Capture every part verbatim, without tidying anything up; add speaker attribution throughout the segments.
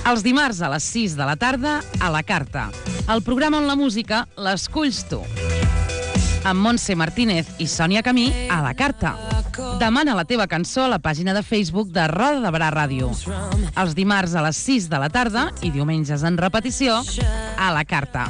Speaker 1: Els dimarts a les sis de la tarda, a la Carta. El programa on la música l'esculls tu. Amb Montse Martínez i Sònia Camí, a la Carta. Demana la teva cançó a la pàgina de Facebook de Roda de Barà Ràdio. Els dimarts a les sis de la tarda i diumenges en repetició, a la Carta.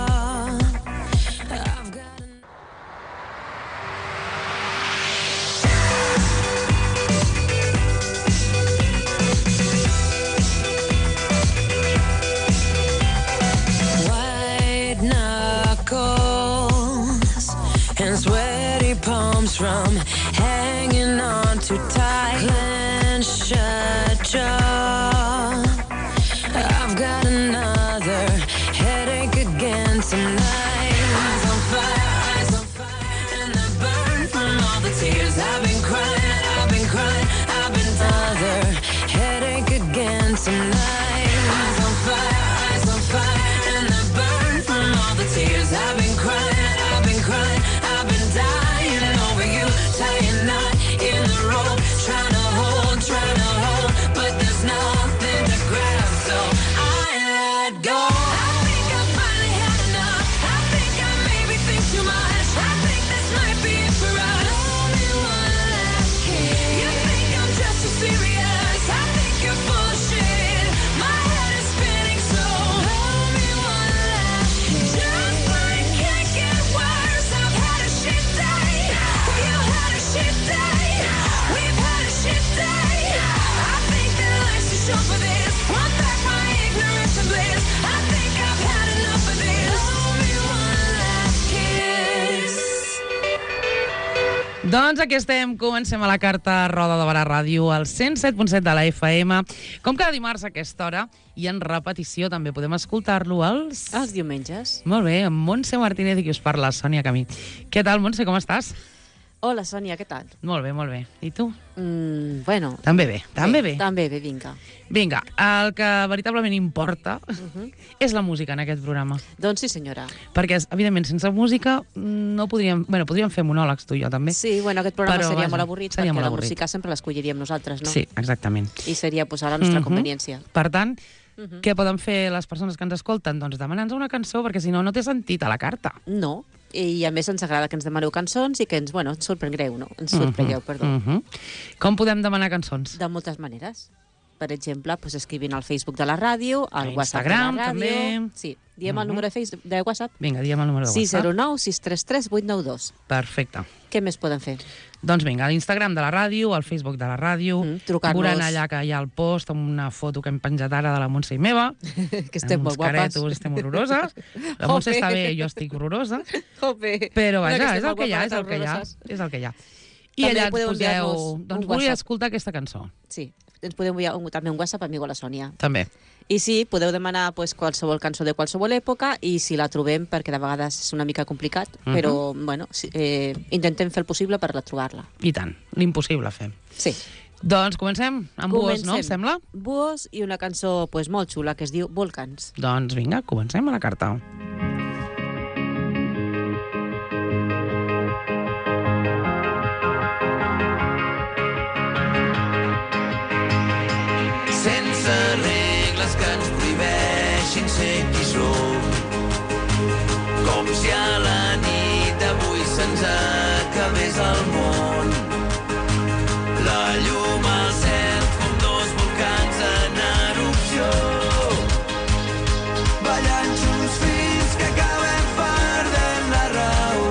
Speaker 2: From hanging on too tight, clench shut jaw. I've got another headache again tonight. Eyes on fire, eyes on fire, and the burn from all the tears I've been crying, I've been crying, I've been another headache again tonight. Eyes on fire, eyes on fire, and the burn from all the tears I've been crying, I've been crying, I've been dying. Tying knot in the rope, trying to hold, trying to hold, but there's nothing to grab, so I let go. I think I finally had enough. I think I maybe think too much. I think this might be it for us. Only one last kiss. You think I'm just too serious? I think you're full of shit. My head is spinning, so only one last kiss. Just when it can't get worse, I've had a shit day. You had a shit day. We've had a shit day. I think that life's too short for this. Want back my ignorance and bliss. I think I've had enough of this. Only one last kiss.
Speaker 1: Doncs aquí estem, comencem a la Carta, Roda de Barà Ràdio, al cent set punt set de la F M. Com cada dimarts a aquesta hora, i en repetició també podem escoltar-lo els...
Speaker 3: Els diumenges.
Speaker 1: Molt bé, amb Montse Martínez i qui us parla, Sònia Camí. Què tal, Montse, com estàs?
Speaker 3: Hola, Sònia, què tal?
Speaker 1: Molt bé, molt bé. I tu?
Speaker 3: Mm, bueno...
Speaker 1: També bé, també bé.
Speaker 3: També bé, vinga.
Speaker 1: Vinga, el que veritablement importa uh-huh. és la música en aquest programa.
Speaker 3: Doncs sí, senyora.
Speaker 1: Perquè, evidentment, sense música no podríem... Bueno, podríem fer monòlegs, tu i jo, també.
Speaker 3: Sí, bueno, aquest programa
Speaker 1: Però,
Speaker 3: seria
Speaker 1: vaja,
Speaker 3: molt avorrit
Speaker 1: seria
Speaker 3: perquè
Speaker 1: molt
Speaker 3: la
Speaker 1: avorrit.
Speaker 3: música sempre l'escolliríem nosaltres, no?
Speaker 1: Sí, exactament.
Speaker 3: I seria pues, a la nostra
Speaker 1: uh-huh.
Speaker 3: conveniència.
Speaker 1: Per tant,
Speaker 3: Uh-huh.
Speaker 1: què poden fer les persones que ens escolten? Doncs demanar-nos una cançó, perquè si no, no té sentit a la carta.
Speaker 3: No, i a més ens agrada que ens demaneu cançons i que ens, bueno, ens sorprengueu, no? Ens sorprengueu,
Speaker 1: uh-huh.
Speaker 3: perdó.
Speaker 1: Uh-huh. Com podem demanar cançons?
Speaker 3: De moltes maneres. Per exemple, pues, escrivint al Facebook de la ràdio, al
Speaker 1: A
Speaker 3: WhatsApp
Speaker 1: Instagram,
Speaker 3: de la ràdio...
Speaker 1: també.
Speaker 3: Sí, diem
Speaker 1: Uh-huh.
Speaker 3: el número de, Facebook, de WhatsApp.
Speaker 1: Vinga, diguem el número de
Speaker 3: sis zero
Speaker 1: WhatsApp.
Speaker 3: nou sis tres tres vuit nou dos.
Speaker 1: Perfecte.
Speaker 3: Què més poden fer?
Speaker 1: Doncs vinga, a l'Instagram de la ràdio, al Facebook de la ràdio,
Speaker 3: Mm, trucar-nos.
Speaker 1: veuran allà que hi ha el post amb una foto que hem penjat ara de la Montse i meva,
Speaker 3: que estem
Speaker 1: amb
Speaker 3: molt
Speaker 1: uns
Speaker 3: guapes.
Speaker 1: caretos, estem horroroses. La Montse
Speaker 3: Jope.
Speaker 1: està bé, jo estic horrorosa.
Speaker 3: Jope.
Speaker 1: Però
Speaker 3: No, que
Speaker 1: vaja,
Speaker 3: estem
Speaker 1: és el
Speaker 3: molt
Speaker 1: que hi ha,
Speaker 3: guapes,
Speaker 1: és el que hi ha.
Speaker 3: horroroses.
Speaker 1: És el que hi ha. I
Speaker 3: També
Speaker 1: allà ens
Speaker 3: podeu
Speaker 1: poseu...
Speaker 3: enviar-nos un
Speaker 1: Doncs vull
Speaker 3: WhatsApp.
Speaker 1: escoltar aquesta cançó.
Speaker 3: Sí, ens podeu enviar un, també un WhatsApp a mi o a la Sònia.
Speaker 1: També.
Speaker 3: I sí, podeu demanar pues, qualsevol cançó de qualsevol època i si la trobem, perquè de vegades és una mica complicat,
Speaker 1: Mhm.
Speaker 3: però bueno, sí, eh, intentem fer el possible per la trobar-la.
Speaker 1: I tant, l'impossible fem.
Speaker 3: Sí.
Speaker 1: Doncs comencem amb Buos, no? Em sembla?
Speaker 3: Buos i una cançó pues, molt xula que es diu Volcans.
Speaker 1: Doncs vinga, comencem a la carta.
Speaker 4: Sense regles que ens prohibeixin ser qui som. Com si a la nit d'avui se'ns acabés el món. La llum al cel com dos volcans en erupció. Ballant junts fins que acabem perdent la raó.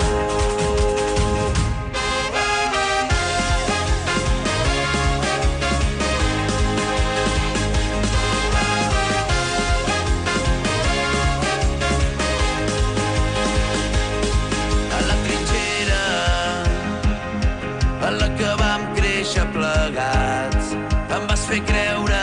Speaker 4: En la que vam créixer plegats, em vas fer creure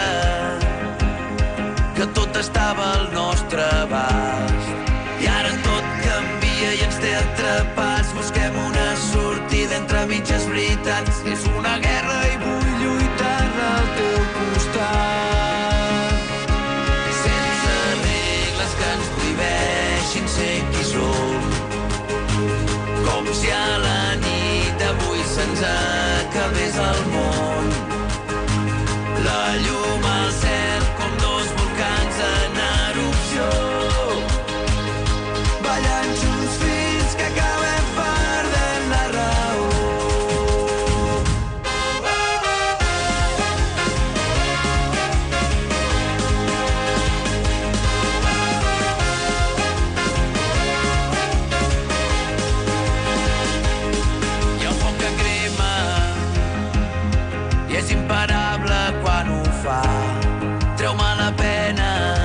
Speaker 4: que tot estava al nostre abast. I ara tot canvia i ens té atrapats. Busquem una sortida entre mitges veritats. És una guerra i vull lluitar al teu costat. Sense regles que ens prohibeixin ser qui som. Com si a la nit d'avui se'ns acabés el món. La llum al cel com dos volcans imparable quan ho fa. Treu-me la pena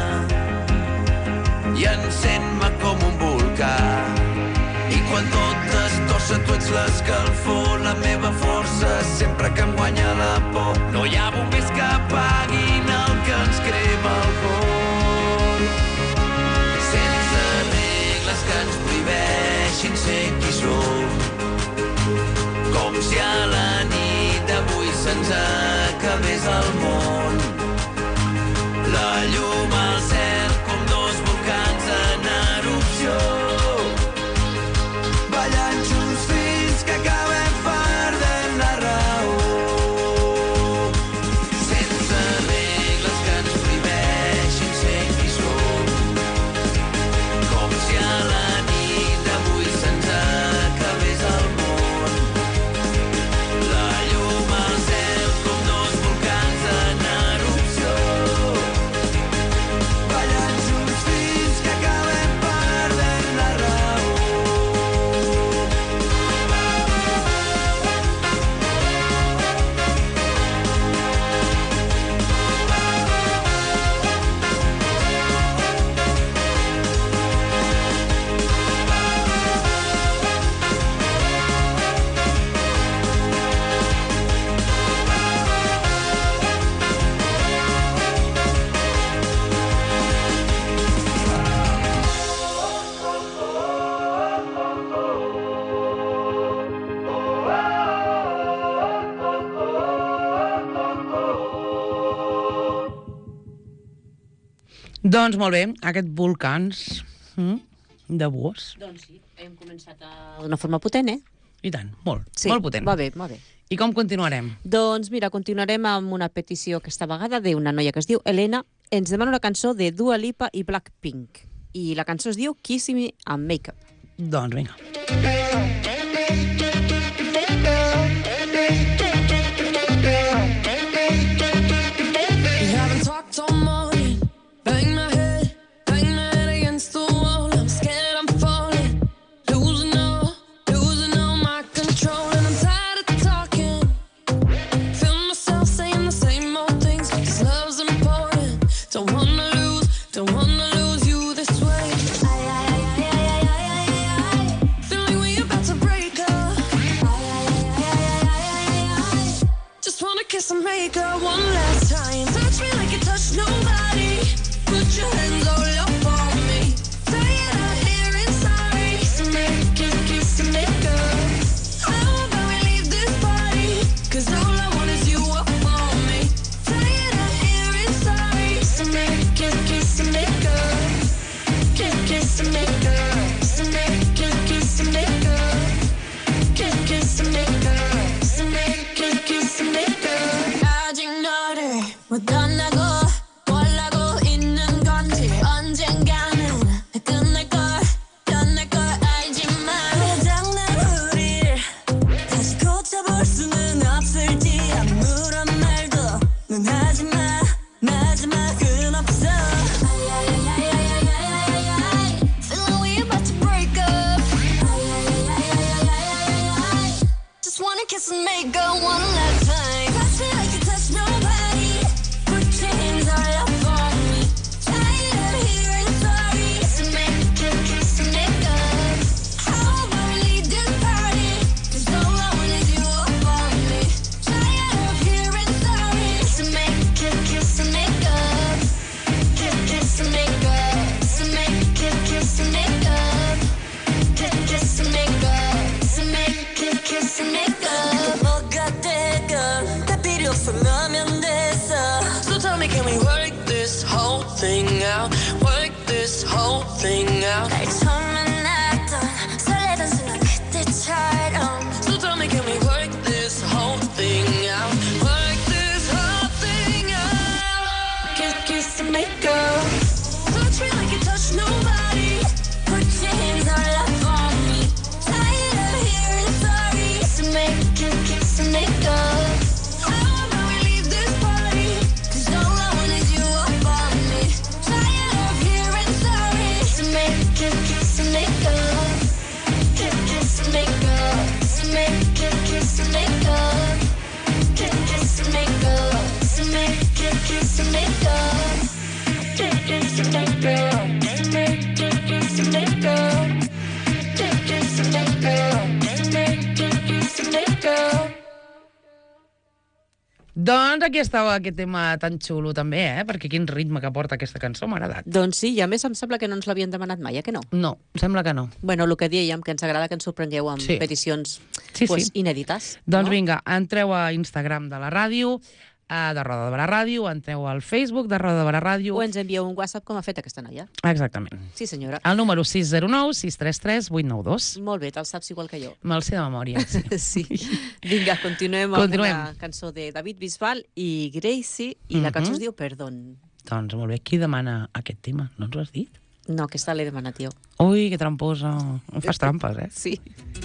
Speaker 4: i encén-me com un volcà. I quan tot es torça, tu ets l'escalfor, la meva força, sempre que em guanya la por. No hi ha bombers que apaguin el que ens crema el cor. Sense regles que ens prohibeixin ser qui som. Com si a la nit d'avui se'ns acabés el món. La llum al cel com dos volcans en erupció, ballant junts fins que acabem perdent la raó. Sense regles que ens prohibeixin ser qui som. Com si a la nit d'avui se'ns acabés el món. La llum al cel com dos volcans en erupció, ballant junts fins que acabem perdent la raó.
Speaker 1: Doncs molt bé, aquest volcans mm, de Buos.
Speaker 3: Doncs sí, hem començat d'una forma potent, eh?
Speaker 1: I tant, molt,
Speaker 3: Sí,
Speaker 1: molt potent.
Speaker 3: va bé, va bé.
Speaker 1: I com continuarem?
Speaker 3: Doncs mira, continuarem amb una petició aquesta vegada d'una noia que es diu Elena. Ens demana una cançó de Dua Lipa i Blackpink. I la cançó es diu Kiss Me and Makeup.
Speaker 1: Doncs vinga.
Speaker 2: We haven't talked all morning. Bang my head, bang my head against the wall. I'm scared I'm falling, losing all, losing all my control. And I'm tired of talking. Feel myself saying the same old things. This love's important. Don't wanna lose, don't wanna lose you this way. Ay, ay, ay, ay, ay, ay, ay, ay, ay. Feel like we about to break up. Ay, ay, ay, ay, ay, ay, ay, ay. Just wanna kiss and make up one last time. Touch me like you touch nobody. Put your hands all up on me. Tired of hearing sorry. Kiss and make, kiss, kiss and make up. How about we leave this party? 'Cause all I want is you up on me. Tired of hearing sorry. Kiss and make, kiss, kiss and make up. Kiss, kiss and make up. Kiss and make, kiss, kiss and make up. Kiss, kiss and make up. Kiss and make, kiss, kiss and make up. 아직 너를 못 만나고 원하고 있는 건지 언젠가는 끝날 걸 끝날 걸 알지만 당장 우리를 다시 고쳐볼 수는 없을지 아무런 말도 넌 하지마 마지막은 없어. 아야야야야야야야야 Feel like we about to break up. 아야야야야야야야 Just wanna kiss and make up one last time. Touch me like you touch nobody. Put your hands all up on me. Tired of hearing sorry. Kiss and make, kiss, kiss and make up. How about we leave this party? 'Cause all I want is you up on me. Tired of hearing sorry. Kiss and make, kiss, kiss and make up. Kiss, kiss and make up. Kiss and make, kiss, kiss and make up. Kiss, kiss and make up. Kiss and make, kiss, kiss and make up. 뭐가 되건 다 필요 없으면 됐어. So tell me, can we work this whole thing out? Work this whole thing out. 날 처음 만났던 설레던 순간 그때처럼. So tell me, can we work this whole thing out? Work this whole thing out. Kiss, kiss and make up. Touch me like you touch nobody. Put your hands all up on me. Tired of hearing sorry. Kiss and make, kiss, kiss and make up. How about we leave this party? 'Cause all I want is you up on me. Tired of hearing sorry. Kiss and make, kiss, kiss and make up. Kiss, kiss and make up. Kiss and make, kiss, kiss
Speaker 1: Doncs aquí estava aquest tema tan xulo també, eh? Perquè quin ritme que porta aquesta cançó m'ha agradat.
Speaker 3: Doncs sí, i a més em sembla que no ens l'havien demanat mai, eh, que no?
Speaker 1: No, sembla que no.
Speaker 3: Bueno, el que dèiem, que ens agrada que ens sorprengueu amb
Speaker 1: Sí.
Speaker 3: peticions
Speaker 1: Sí,
Speaker 3: pues,
Speaker 1: sí.
Speaker 3: inèdites.
Speaker 1: Doncs
Speaker 3: no?
Speaker 1: vinga, entreu a Instagram de la ràdio, eh, de Roda de Barà Ràdio, entreu al Facebook de Roda de Barà Ràdio.
Speaker 3: O ens envieu un WhatsApp com ha fet aquesta noia.
Speaker 1: Exactament.
Speaker 3: Sí, senyora.
Speaker 1: El número sis zero nou sis tres tres vuit nou dos.
Speaker 3: Molt bé, te'l saps igual que jo.
Speaker 1: Me'l sé de memòria, sí.
Speaker 3: Sí. Vinga, continuem amb
Speaker 1: Continuem.
Speaker 3: una cançó de David Bisbal i Gracie, i la
Speaker 1: Mhm.
Speaker 3: cançó es diu Perdón.
Speaker 1: Doncs molt bé, qui demana aquest tema? No ens ho has dit?
Speaker 3: No, aquesta l'he demanat jo.
Speaker 1: Ui, que tramposa. Em fas trampes, eh?
Speaker 3: Sí.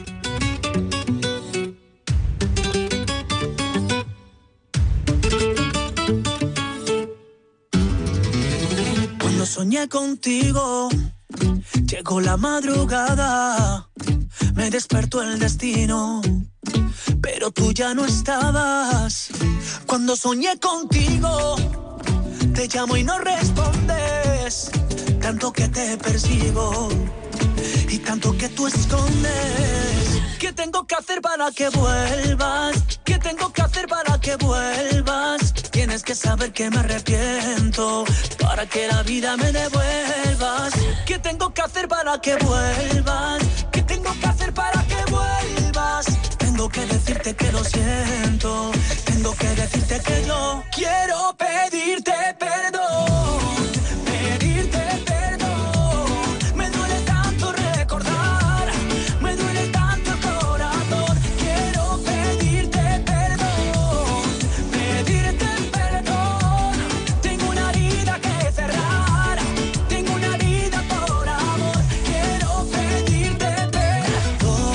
Speaker 5: Cuando soñé contigo, llegó la madrugada, me despertó el destino, pero tú ya no estabas. Cuando soñé contigo, te llamo y no respondes, tanto que te persigo y tanto que tú escondes. ¿Qué tengo que hacer para que vuelvas? ¿Qué tengo que hacer para que vuelvas? Tienes que saber que me arrepiento para que la vida me devuelvas. ¿Qué tengo que hacer para que vuelvas? ¿Qué tengo que hacer para que vuelvas? Tengo que decirte que lo siento. Tengo que decirte que yo quiero pedirte perdón. Pedirte perdón. Me duele tanto recordar. Me duele tanto el corazón. Quiero pedirte perdón. Pedirte perdón. Tengo una herida que cerrar. Tengo una herida por amor. Quiero pedirte perdón.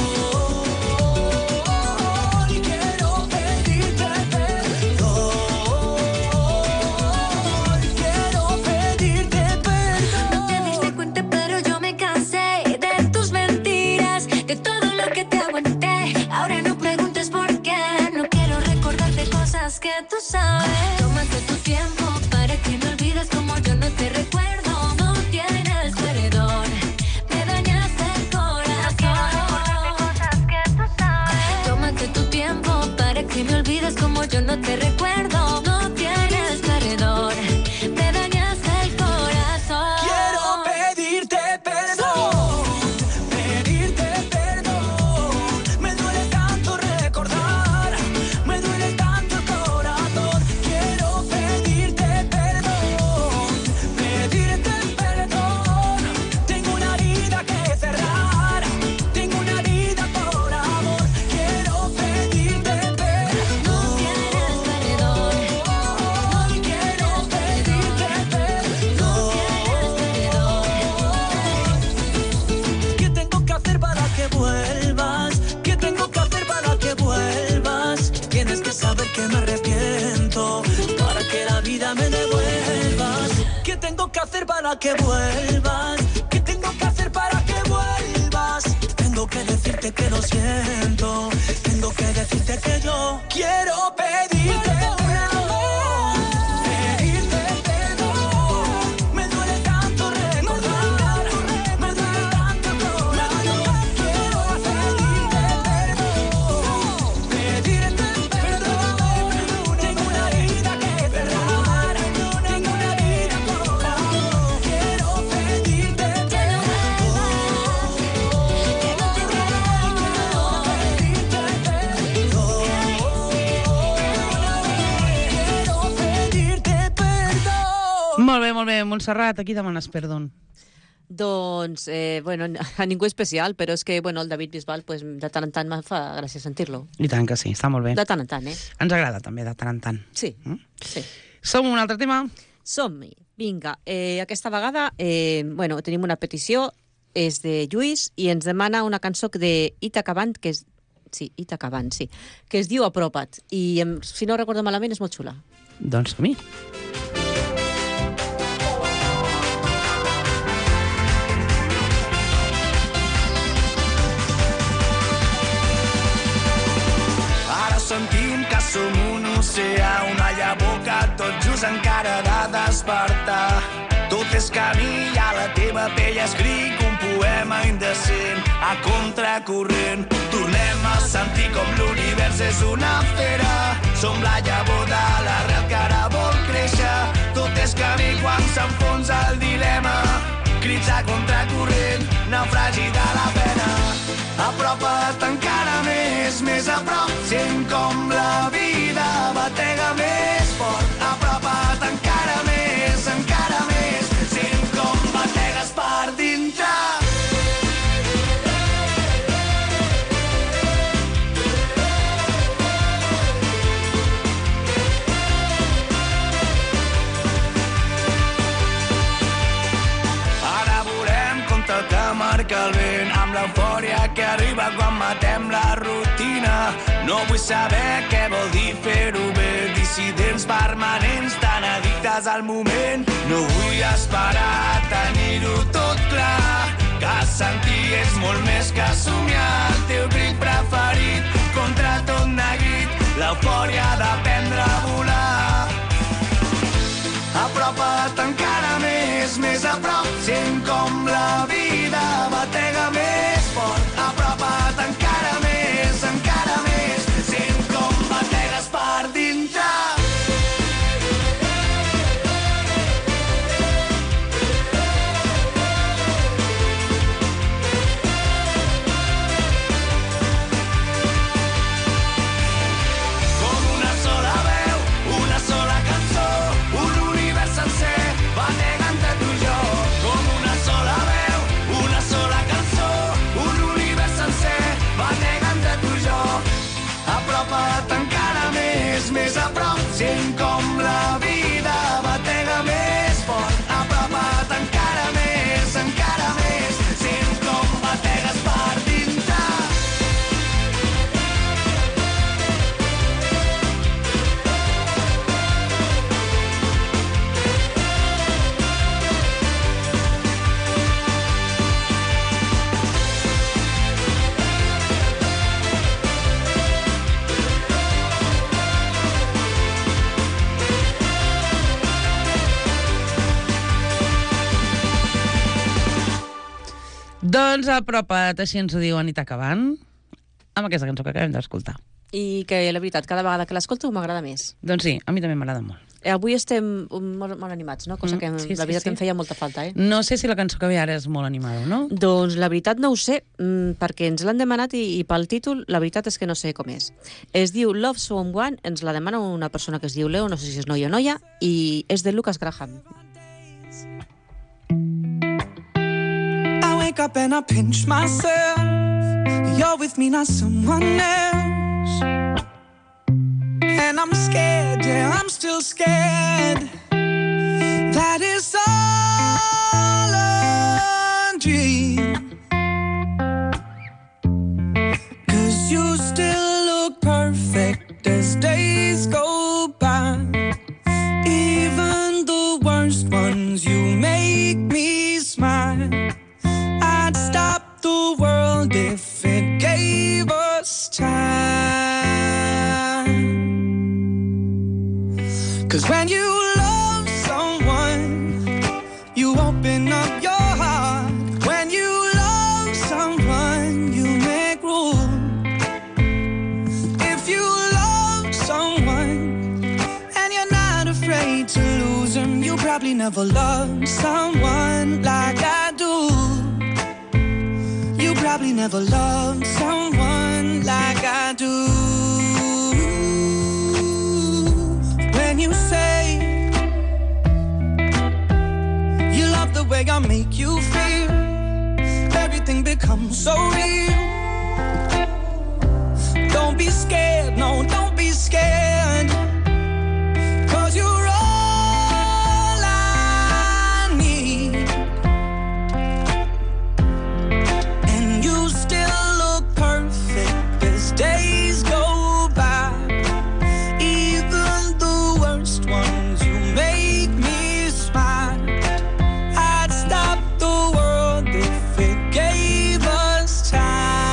Speaker 5: Quiero pedirte perdón. Quiero pedirte perdón.
Speaker 6: No te diste cuenta, pero yo me cansé de tus mentiras, de todo lo que te aguanté. Ahora no preguntes por qué, no quiero recordarte cosas que tú sabes. Tómate tu tiempo para que me olvides como yo no te recuerdo. No tienes perdón, me dañaste el corazón. Cosas que tú sabes. Tómate tu tiempo para que me olvides como yo no te recuerdo. No tienes perdón, me dañaste el corazón.
Speaker 5: Quiero pedirte perdón, pedirte perdón. Me duele tanto recordar, me duele tanto el corazón. Quiero pedirte perdón, pedirte perdón. Tengo una herida que cerrar, tengo una herida por amor. Quiero pedirte perdón.
Speaker 6: No tienes perdón,
Speaker 5: Quiero pedirte perdón. ¿Qué tengo que hacer para que vuelvas? ¿Qué tengo que hacer para que vuelvas? Tienes que saber que me arrepiento para que la vida me devuelvas. ¿Qué tengo que hacer para que vuelvas? ¿Qué tengo que hacer para que vuelvas? Tengo que decirte que lo siento. Tengo que decirte que yo quiero pedirte perdón. Pedirte perdón. Me duele tanto recordar. Me duele tanto el corazón. Quiero pedirte perdón. Pedirte perdón. Tengo una herida que cerrar. Tengo una herida por amor. Quiero pedirte perdón.
Speaker 6: que no te
Speaker 5: Quiero pedirte perdón.
Speaker 1: Molt bé, molt bé. Montserrat, aquí demanes perdó.
Speaker 3: Doncs, eh, bueno, a ningú especial, però és que, bueno, el David Bisbal, pues, de tant en tant me fa gràcia sentir-lo.
Speaker 1: I tant que sí, està molt bé.
Speaker 3: De tant en tant, eh?
Speaker 1: Ens agrada també, de tant en tant.
Speaker 3: Sí,
Speaker 1: Mm?
Speaker 3: sí.
Speaker 1: Som un altre tema?
Speaker 3: Som-hi. Vinga, eh, aquesta vegada, eh, bueno, tenim una petició, és de Lluís, i ens demana una cançó de Ítaca Band, que és... Sí, Ítaca Band, sí. Que es diu Apropa't. I, em, si no recordo malament, és molt xula.
Speaker 1: Doncs som-hi.
Speaker 4: Ara sentim que som un oceà, una llavor que tot just encara ha de despertar. Tot és camí i a la teva pell escric un poema indecent a contracorrent. Tornem a sentir com l'univers és una fera Som la llavor de l'arrel que ara vol créixer. Tot és camí quan s'enfonsa el dilema. Crits a contracorrent, naufragi de la pena. Apropa't encara més, més a prop, sent com la vida batega més fort. Apropa't encara més, encara més, sent com bategues per dintre. Marca el vent amb l'eufòria que arriba quan matem la rutina. No vull saber què vol dir fer-ho bé. Dissidents permanents tan addictes al moment. No vull esperar tenir-ho tot clar, que sentir és molt més que somiar. El teu crit preferit contra tot neguit, l'eufòria d'aprendre a volar. Apropa't encara més, més a prop, sent com la vida batega més fort. Apropa't encara més, encara més, sent com bategues per dintre. Com una sola veu, una sola cançó, un univers sencer bategant de tu i jo. Com una sola veu, una sola cançó, un univers sencer bategant de tu i jo. Apropa't encara més, més a prop, sent com la vida batega més fort. Apropa't encara més, encara més, sent com bategues per dintre.
Speaker 1: Doncs apropa't, així ens ho diu Anita Cabant, amb aquesta cançó que acabem d'escoltar.
Speaker 3: I que, la veritat, cada vegada que l'escolto m'agrada més.
Speaker 1: Doncs sí, a mi també m'agrada molt.
Speaker 3: Eh, Avui estem molt, molt animats, no? Cosa
Speaker 1: Mm,
Speaker 3: que
Speaker 1: sí,
Speaker 3: la
Speaker 1: sí,
Speaker 3: veritat
Speaker 1: sí.
Speaker 3: em feia molta falta, eh?
Speaker 1: No sé si la cançó que ve ara és molt animada o no.
Speaker 3: Doncs la veritat no ho sé, mm, perquè ens l'han demanat i, i pel títol la veritat és que no sé com és. Es diu Love Someone, ens la demana una persona que es diu Leo, no sé si és noia o noia, i és de Lucas Graham.
Speaker 5: I wake up and I pinch myself. You're with me, not someone else. And I'm scared, yeah, I'm still scared. That is all a dream. 'Cause you still look perfect as days go by. Even the worst ones, you make me smile. I'd stop the world if it gave us time. 'Cause when you love someone, you open up your heart. When you love someone, you make room. If you love someone and you're not afraid to lose them, you probably never loved someone like I do. You probably never loved someone like I do. When you say you love the way I make you feel, everything becomes so real. Don't be scared, no, don't be scared. 'Cause you're all I need. And you still look perfect as days go by. Even the worst ones, you make me smile. I'd stop the world if it gave us time.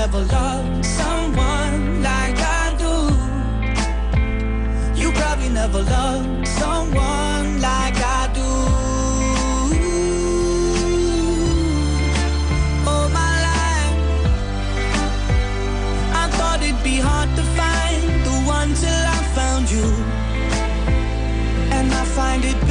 Speaker 5: never loved someone like I do. You probably never loved someone like I do. All my life I thought it'd be hard to find the one till I found you, and I find it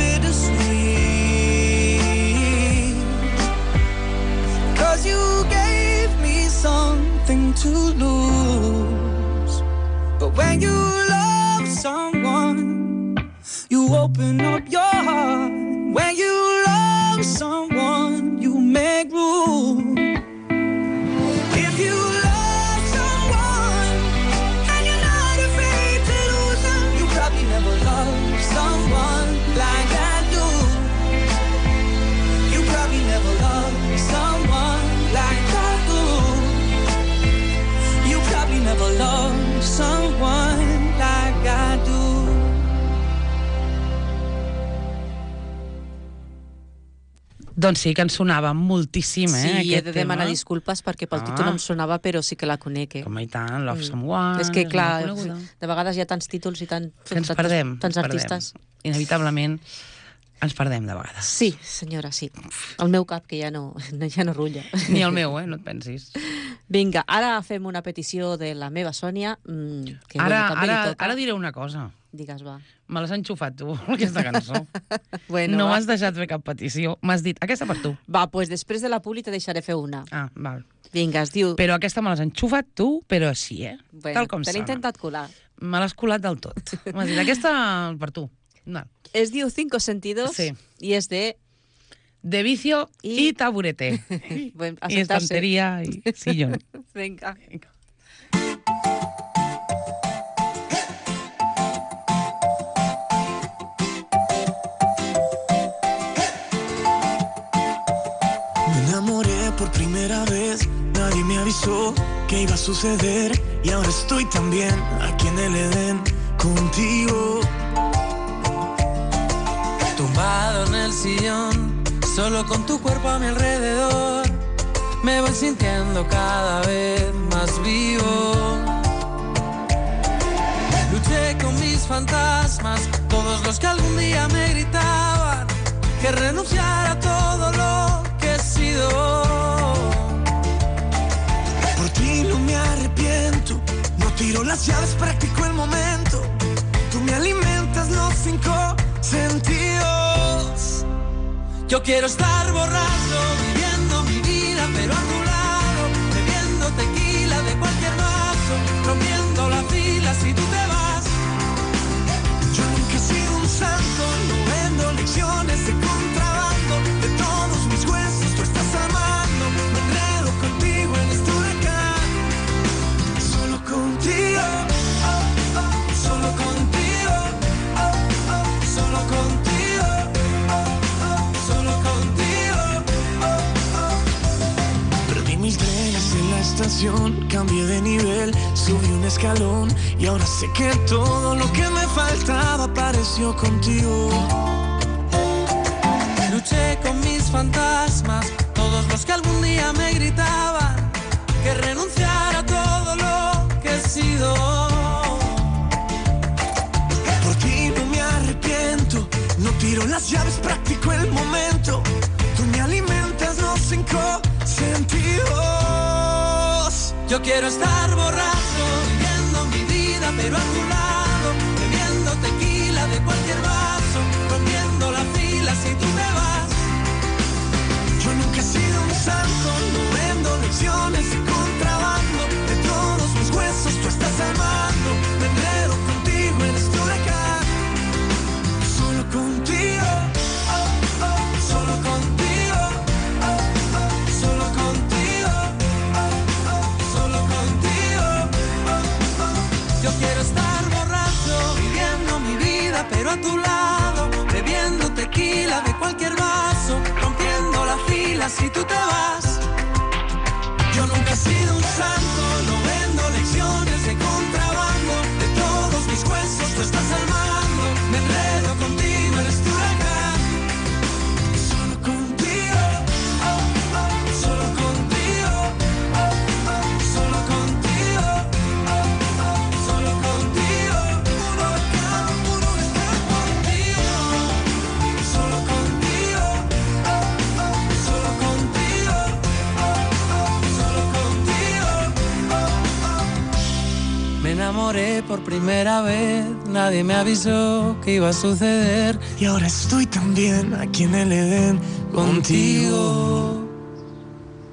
Speaker 5: bittersweet, 'cause you gave me something to lose. But when you love someone, you open up your heart. When you love someone, you make room. If you love someone and you're not afraid to lose them, you probably never loved someone like I do. You probably never loved someone like I do. You probably never loved someone like I do.
Speaker 1: Doncs sí, que ens sonava moltíssim, eh,
Speaker 3: Sí, he
Speaker 1: aquest
Speaker 3: de demanar
Speaker 1: tema.
Speaker 3: disculpes perquè pel
Speaker 1: Ah.
Speaker 3: títol no em sonava, però sí que la conec, eh?
Speaker 1: Com i tant, Love Someone...
Speaker 3: És que,
Speaker 1: és
Speaker 3: clar,
Speaker 1: molt coneguda.
Speaker 3: de vegades hi ha tants títols i tant,
Speaker 1: Que ens
Speaker 3: tantes-
Speaker 1: perdem.
Speaker 3: tants
Speaker 1: ens perdem.
Speaker 3: artistes.
Speaker 1: Inevitablement ens perdem de vegades.
Speaker 3: Sí, senyora, sí. El meu cap, que ja no, ja no rulla.
Speaker 1: Ni el meu, eh? No et pensis.
Speaker 3: Vinga, ara fem una petició de la meva Sònia, mm, que
Speaker 1: Ara,
Speaker 3: bueno, també
Speaker 1: ara,
Speaker 3: li toca.
Speaker 1: ara diré una cosa.
Speaker 3: Digues, va.
Speaker 1: Me l'has enxufat tu, aquesta cançó.
Speaker 3: Bueno,
Speaker 1: no
Speaker 3: va.
Speaker 1: m'has deixat fer cap petició. M'has dit, aquesta per tu.
Speaker 3: Va, doncs pues després de la publi te deixaré fer una.
Speaker 1: Ah, val.
Speaker 3: Vinga, es diu...
Speaker 1: Però aquesta me l'has enxufat tu, però sí, eh?
Speaker 3: Bueno,
Speaker 1: Tal com
Speaker 3: te l'he
Speaker 1: sona.
Speaker 3: intentat colar.
Speaker 1: Me l'has colat del tot. M'has dit, aquesta per tu. No.
Speaker 3: Es diu Cinco Sentidos
Speaker 1: Sí.
Speaker 3: i és de...
Speaker 1: De vicio
Speaker 3: I-
Speaker 1: y taburete.
Speaker 3: Bueno, a
Speaker 1: y
Speaker 3: sentarse.
Speaker 1: estantería y sillón.
Speaker 3: Vinga.
Speaker 5: Me enamoré por primera vez, nadie me avisó que iba a suceder, y ahora estoy también aquí en el Edén contigo.
Speaker 4: Tumbado en el sillón, solo con tu cuerpo a mi alrededor, me voy sintiendo cada vez más vivo. Luché con mis fantasmas, todos los que algún día me gritaban que renunciara a todo lo que he sido.
Speaker 5: Por ti no me arrepiento, no tiro las llaves, practico el momento. Tú me alimentas los cinco sentidos.
Speaker 4: Yo quiero estar borracho, viviendo mi vida, pero a tu lado, bebiendo tequila de cualquier vaso, rompiendo la fila si tú te vas.
Speaker 5: Yo nunca he sido un santo, no vendo lecciones de contrabando. De todos mis huesos tú estás amando, me enredo contigo en este huracán. Solo contigo, oh, oh, solo contigo, oh, oh, solo contigo, oh, oh, solo contigo, oh, oh. Perdí mis reglas en la estación, cambié de nivel, subí un escalón, y ahora sé que todo lo que me faltaba apareció contigo.
Speaker 4: Luché con mis fantasmas, todos los que algún día me gritaban que renunciara a todo lo que he sido.
Speaker 5: Por ti no me arrepiento, no tiro las llaves, practico el momento. Tú me alimentas los cinco sentidos.
Speaker 4: Yo quiero estar borracho, viviendo mi vida, pero a tu lado, bebiendo tequila de cualquier vaso, rompiendo la fila si tú te vas.
Speaker 5: Yo nunca he sido un santo, no vendo lecciones de contrabando. De todos mis huesos tú estás amando, me enredo contigo en este huracán. Solo contigo, oh, oh, solo contigo, oh, oh, solo contigo, oh, oh, solo contigo, oh, oh.
Speaker 4: Yo quiero estar borracho, viviendo mi vida, pero a tu lado, bebiendo tequila de cualquier vaso, rompiendo la fila si tú te vas.
Speaker 5: Yo nunca he sido un santo, no vendo lecciones de contrabando. De todos mis huesos tú estás armando, me enredo contigo en este huracán. Solo contigo, oh, oh, solo contigo, oh, oh, solo contigo.
Speaker 7: enamoré por primera vez, nadie me avisó que iba a suceder.
Speaker 5: Y ahora estoy también aquí en el Edén contigo.